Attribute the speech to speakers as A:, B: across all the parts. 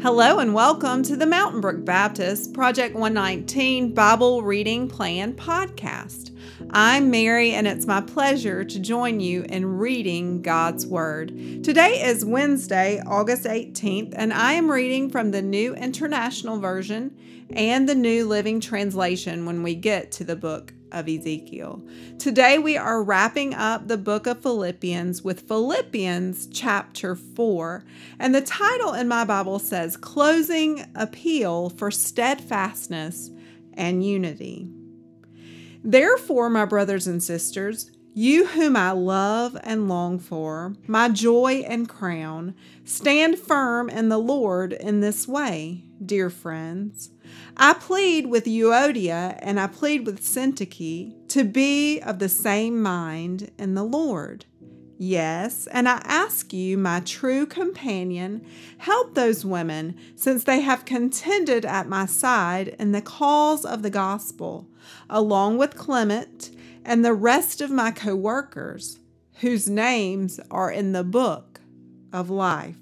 A: Hello and welcome to the Mountain Brook Baptist Project 119 Bible Reading Plan podcast. I'm Mary and it's my pleasure to join you in reading God's Word. Today is Wednesday, August 18th, and I am reading from the New International Version and the New Living Translation when we get to the book of Ezekiel. Today we are wrapping up the book of Philippians with Philippians chapter 4, and the title in my Bible says Closing Appeal for Steadfastness and Unity. Therefore, my brothers and sisters, you whom I love and long for, my joy and crown, stand firm in the Lord in this way, dear friends. I plead with Euodia and I plead with Syntyche to be of the same mind in the Lord. Yes, and I ask you, my true companion, help those women, since they have contended at my side in the cause of the gospel, along with Clement and the rest of my co-workers, whose names are in the book of life.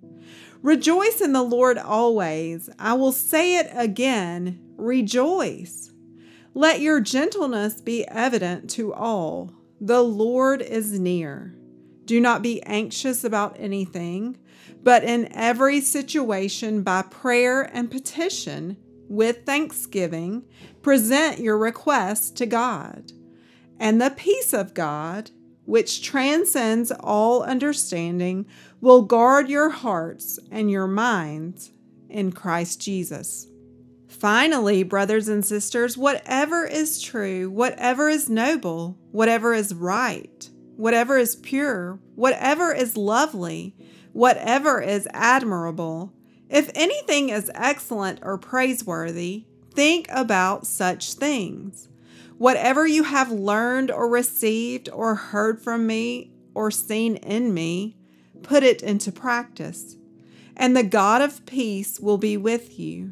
A: Rejoice in the Lord always. I will say it again, rejoice. Let your gentleness be evident to all. The Lord is near. Do not be anxious about anything, but in every situation by prayer and petition, with thanksgiving, present your requests to God. And the peace of God, which transcends all understanding, will guard your hearts and your minds in Christ Jesus. Finally, brothers and sisters, whatever is true, whatever is noble, whatever is right, whatever is pure, whatever is lovely, whatever is admirable, if anything is excellent or praiseworthy, think about such things. Whatever you have learned or received or heard from me or seen in me, put it into practice, and the God of peace will be with you.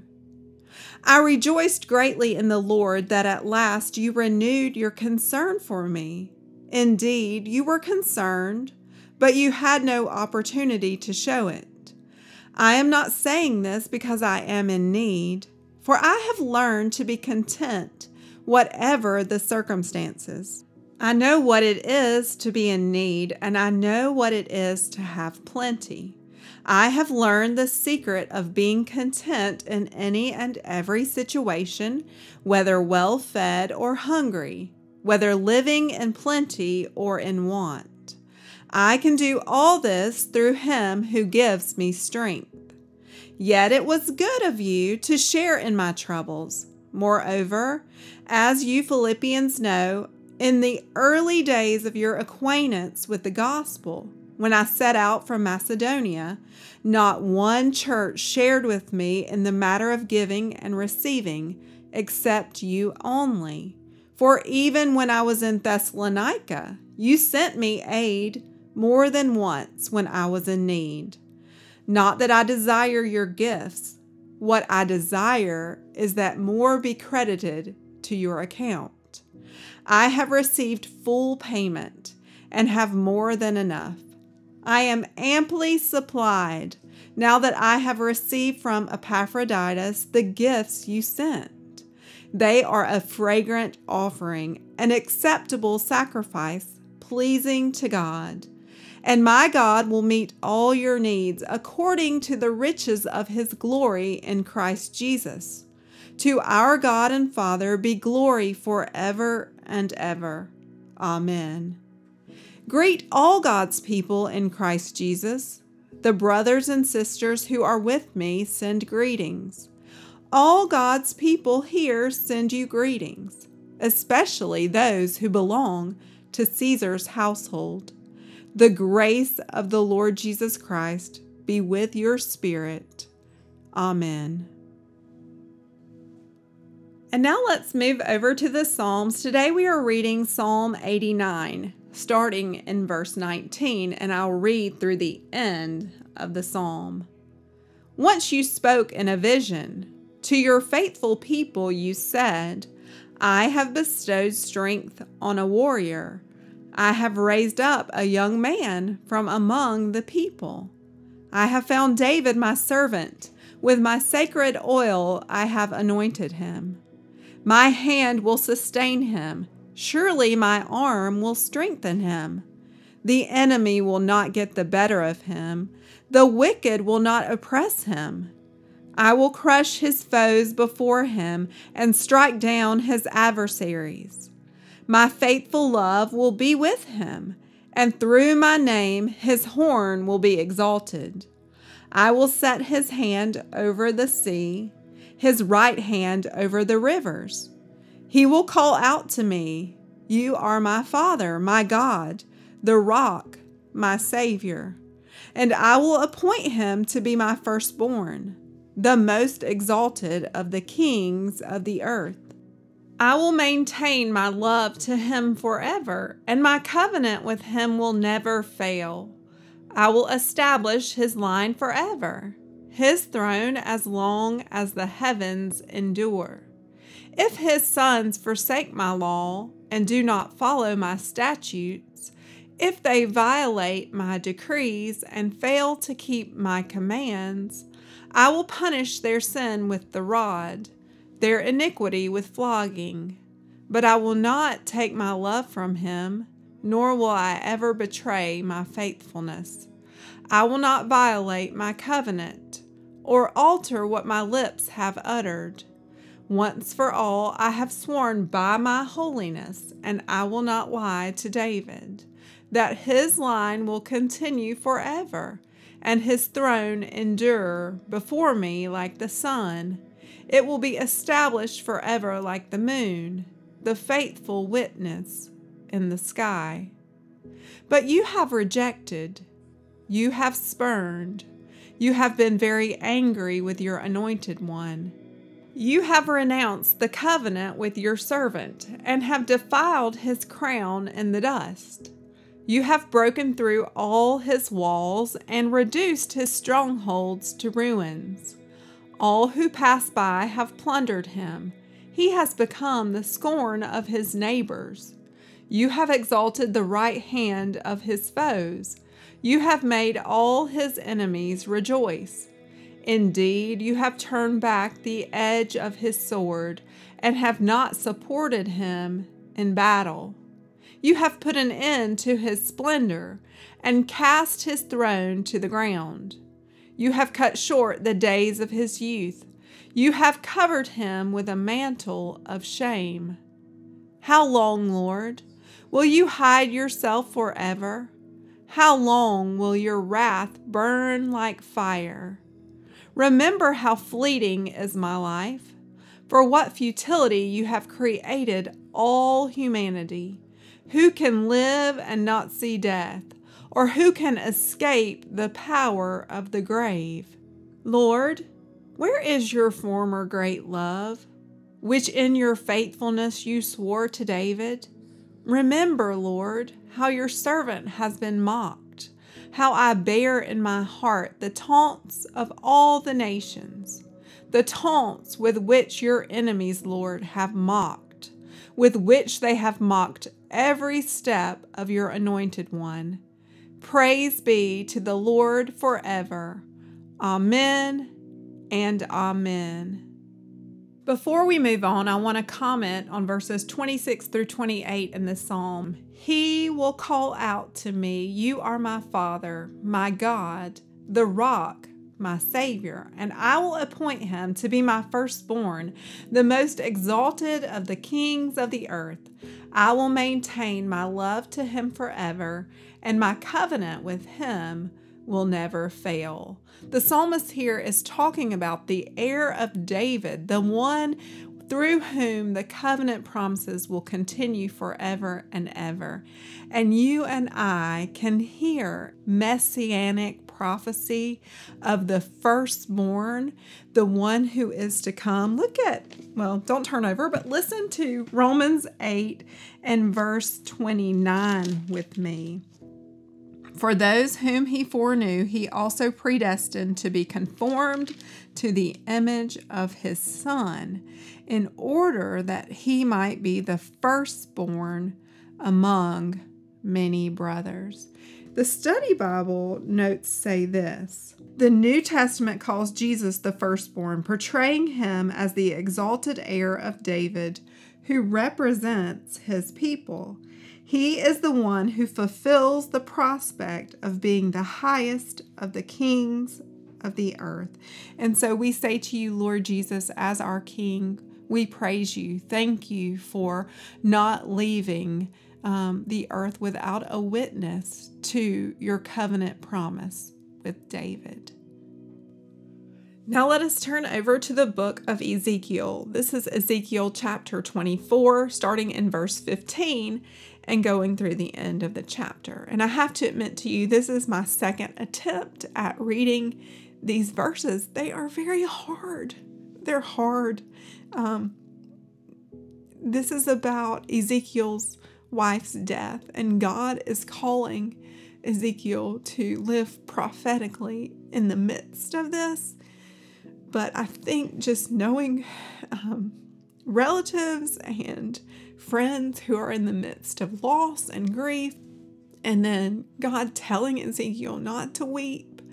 A: I rejoiced greatly in the Lord that at last you renewed your concern for me. Indeed, you were concerned, but you had no opportunity to show it. I am not saying this because I am in need, for I have learned to be content whatever the circumstances. I know what it is to be in need, and I know what it is to have plenty. I have learned the secret of being content in any and every situation, whether well-fed or hungry, whether living in plenty or in want. I can do all this through Him who gives me strength. Yet it was good of you to share in my troubles. Moreover, as you Philippians know, in the early days of your acquaintance with the gospel, when I set out from Macedonia, not one church shared with me in the matter of giving and receiving, except you only. For even when I was in Thessalonica, you sent me aid more than once when I was in need. Not that I desire your gifts. What I desire is that more be credited to your account. I have received full payment and have more than enough. I am amply supplied now that I have received from Epaphroditus the gifts you sent. They are a fragrant offering, an acceptable sacrifice, pleasing to God. And my God will meet all your needs according to the riches of His glory in Christ Jesus. To our God and Father be glory forever and ever. Amen. Greet all God's people in Christ Jesus. The brothers and sisters who are with me send greetings. All God's people here send you greetings, especially those who belong to Caesar's household. The grace of the Lord Jesus Christ be with your spirit. Amen. And now let's move over to the Psalms. Today we are reading Psalm 89, starting in verse 19, and I'll read through the end of the psalm. Once you spoke in a vision. To your faithful people you said, I have bestowed strength on a warrior. I have raised up a young man from among the people. I have found David my servant, With my sacred oil I have anointed him. My hand will sustain him. Surely my arm will strengthen him. The enemy will not get the better of him. The wicked will not oppress him. I will crush his foes before him and strike down his adversaries. My faithful love will be with him, and through my name his horn will be exalted. I will set his hand over the sea, his right hand over the rivers. He will call out to me, "You are my Father, my God, the rock, my Savior." And I will appoint him to be my firstborn, the most exalted of the kings of the earth. I will maintain my love to him forever, and my covenant with him will never fail. I will establish his line forever, his throne as long as the heavens endure. If his sons forsake my law and do not follow my statutes, if they violate my decrees and fail to keep my commands, I will punish their sin with the rod, their iniquity with flogging. But I will not take my love from him, nor will I ever betray my faithfulness. I will not violate my covenant, or alter what my lips have uttered. Once for all, I have sworn by my holiness, and I will not lie to David, that his line will continue forever, and his throne endure before me like the sun. It will be established forever like the moon, the faithful witness in the sky. But you have rejected, you have spurned, you have been very angry with your anointed one. You have renounced the covenant with your servant and have defiled his crown in the dust. You have broken through all his walls and reduced his strongholds to ruins. All who pass by have plundered him. He has become the scorn of his neighbors. You have exalted the right hand of his foes. You have made all his enemies rejoice. Indeed, you have turned back the edge of his sword and have not supported him in battle. You have put an end to his splendor and cast his throne to the ground. You have cut short the days of his youth. You have covered him with a mantle of shame. How long, Lord, will you hide yourself forever? How long will your wrath burn like fire? Remember how fleeting is my life. For what futility you have created all humanity. Who can live and not see death? Or who can escape the power of the grave? Lord, where is your former great love, which in your faithfulness you swore to David? Remember, Lord, how your servant has been mocked, how I bear in my heart the taunts of all the nations, the taunts with which your enemies, Lord, have mocked, with which they have mocked every step of your anointed one. Praise be to the Lord forever. Amen and amen. Before we move on, I want to comment on verses 26 through 28 in this psalm. He will call out to me, "You are my Father, my God, the rock, my Savior, and I will appoint him to be my firstborn, the most exalted of the kings of the earth. I will maintain my love to him forever, and my covenant with him will never fail." The psalmist here is talking about the heir of David, the one through whom the covenant promises will continue forever and ever. And you and I can hear messianic prophecy of the firstborn, the one who is to come. Don't turn over, but listen to Romans 8 and verse 29 with me. For those whom he foreknew, he also predestined to be conformed to the image of his Son, in order that he might be the firstborn among many brothers. The Study Bible notes say this: the New Testament calls Jesus the firstborn, portraying him as the exalted heir of David who represents his people. He is the one who fulfills the prospect of being the highest of the kings of the earth. And so we say to you, Lord Jesus, as our King, we praise you. Thank you for not leaving the earth without a witness to your covenant promise with David. Now let us turn over to the book of Ezekiel. This is Ezekiel chapter 24, starting in verse 15 and going through the end of the chapter. And I have to admit to you, this is my second attempt at reading these verses. They are very hard. They're hard. This is about Ezekiel's wife's death, and God is calling Ezekiel to live prophetically in the midst of this. But I think just knowing relatives and friends who are in the midst of loss and grief, and then God telling Ezekiel not to weep,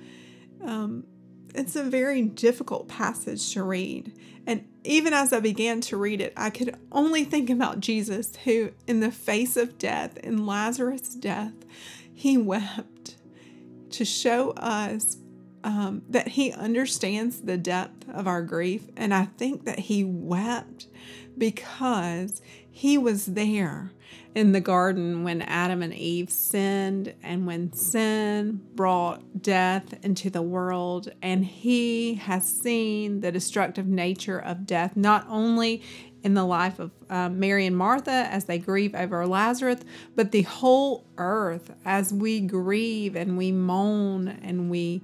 A: it's a very difficult passage to read. And even as I began to read it, I could only think about Jesus, who in the face of death, in Lazarus' death, he wept to show us that he understands the depth of our grief. And I think that he wept because he was there in the garden when Adam and Eve sinned, and when sin brought death into the world. And he has seen the destructive nature of death, not only in the life of Mary and Martha as they grieve over Lazarus, but the whole earth as we grieve and we moan and we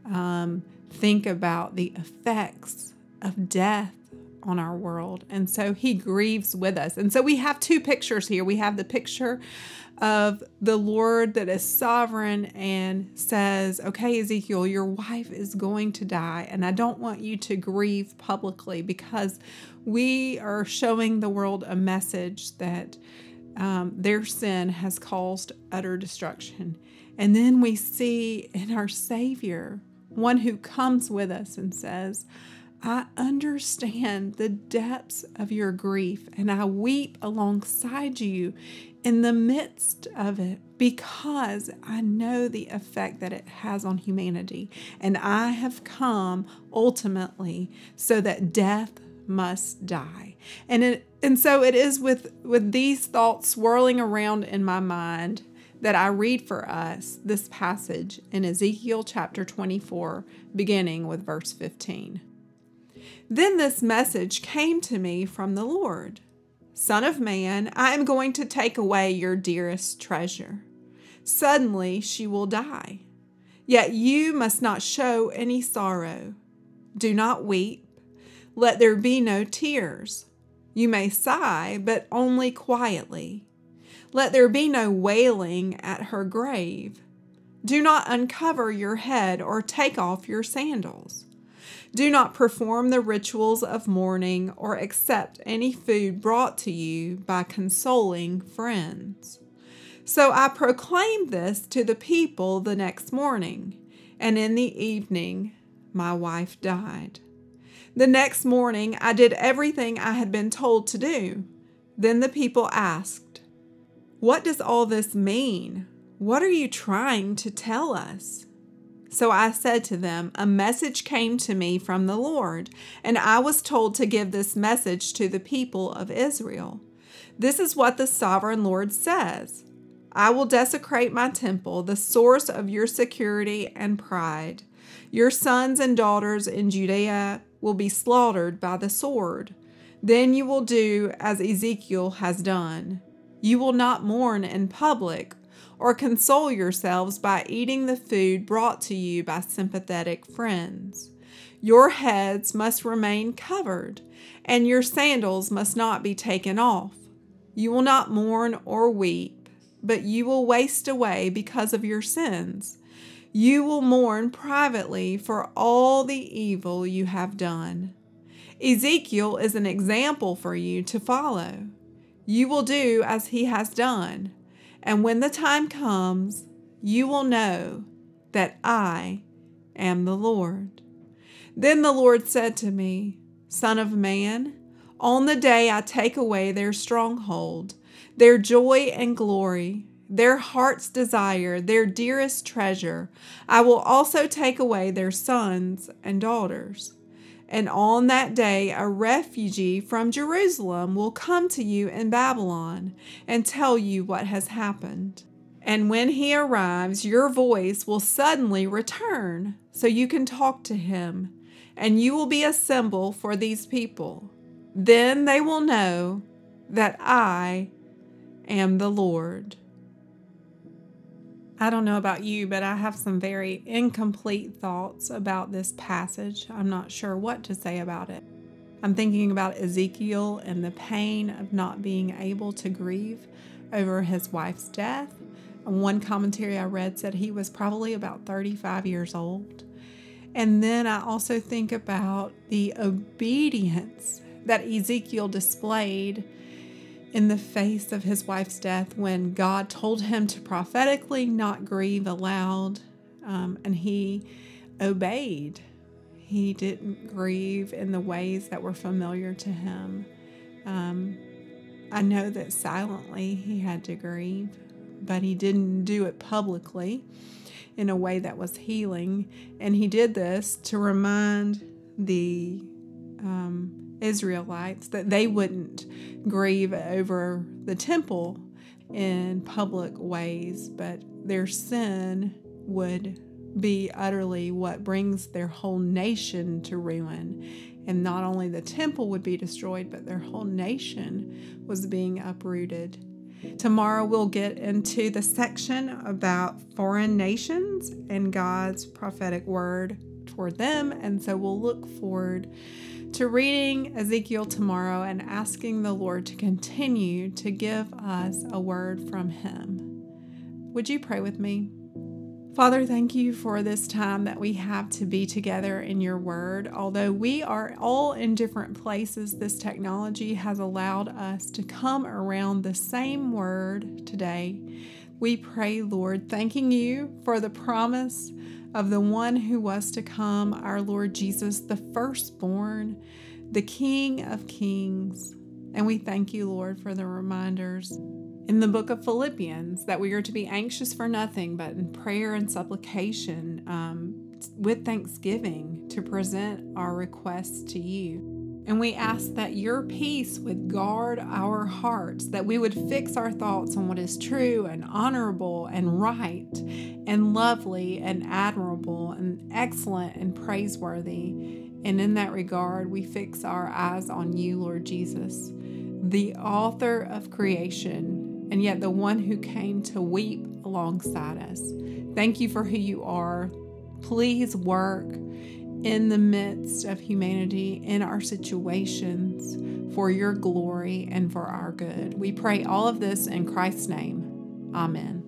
A: think about the effects of death on our world. And so he grieves with us. And so we have two pictures here. We have the picture of the Lord that is sovereign and says, okay, Ezekiel, your wife is going to die, and I don't want you to grieve publicly, because we are showing the world a message that their sin has caused utter destruction. And then we see in our Savior one who comes with us and says, I understand the depths of your grief, and I weep alongside you in the midst of it, because I know the effect that it has on humanity. And I have come ultimately so that death must die. And so it is with these thoughts swirling around in my mind that I read for us this passage in Ezekiel chapter 24, beginning with verse 15. Then this message came to me from the Lord. Son of man, I am going to take away your dearest treasure. Suddenly she will die. Yet you must not show any sorrow. Do not weep. Let there be no tears. You may sigh, but only quietly. Let there be no wailing at her grave. Do not uncover your head or take off your sandals. Do not perform the rituals of mourning or accept any food brought to you by consoling friends. So I proclaimed this to the people the next morning, and in the evening my wife died. The next morning I did everything I had been told to do. Then the people asked, "What does all this mean? What are you trying to tell us?" So I said to them, "A message came to me from the Lord, and I was told to give this message to the people of Israel. This is what the sovereign Lord says. I will desecrate my temple, the source of your security and pride. Your sons and daughters in Judea will be slaughtered by the sword. Then you will do as Ezekiel has done. You will not mourn in public or console yourselves by eating the food brought to you by sympathetic friends. Your heads must remain covered, and your sandals must not be taken off. You will not mourn or weep, but you will waste away because of your sins. You will mourn privately for all the evil you have done. Ezekiel is an example for you to follow. You will do as he has done. And when the time comes, you will know that I am the Lord. Then the Lord said to me, Son of man, on the day I take away their stronghold, their joy and glory, their heart's desire, their dearest treasure, I will also take away their sons and daughters. And on that day, a refugee from Jerusalem will come to you in Babylon and tell you what has happened. And when he arrives, your voice will suddenly return so you can talk to him, and you will be a symbol for these people. Then they will know that I am the Lord. I don't know about you, but I have some very incomplete thoughts about this passage. I'm not sure what to say about it. I'm thinking about Ezekiel and the pain of not being able to grieve over his wife's death. One commentary I read said he was probably about 35 years old. And then I also think about the obedience that Ezekiel displayed in the face of his wife's death when God told him to prophetically not grieve aloud, and he obeyed. He didn't grieve in the ways that were familiar to him. I know that silently he had to grieve, but he didn't do it publicly in a way that was healing. And he did this to remind the Israelites that they wouldn't grieve over the temple in public ways, but their sin would be utterly what brings their whole nation to ruin. And not only the temple would be destroyed, but their whole nation was being uprooted. Tomorrow we'll get into the section about foreign nations and God's prophetic word toward them. And so we'll look forward to reading Ezekiel tomorrow and asking the Lord to continue to give us a word from Him. Would you pray with me? Father, thank you for this time that we have to be together in your word. Although we are all in different places, this technology has allowed us to come around the same word today. We pray, Lord, thanking you for the promise of the one who was to come, our Lord Jesus, the firstborn, the King of Kings. And we thank you, Lord, for the reminders in the book of Philippians that we are to be anxious for nothing, but in prayer and supplication, with thanksgiving, to present our requests to you. And we ask that your peace would guard our hearts, that we would fix our thoughts on what is true and honorable and right and lovely and admirable and excellent and praiseworthy. And in that regard, we fix our eyes on you, Lord Jesus, the author of creation, and yet the one who came to weep alongside us. Thank you for who you are. Please work in the midst of humanity, in our situations, for your glory and for our good. We pray all of this in Christ's name. Amen.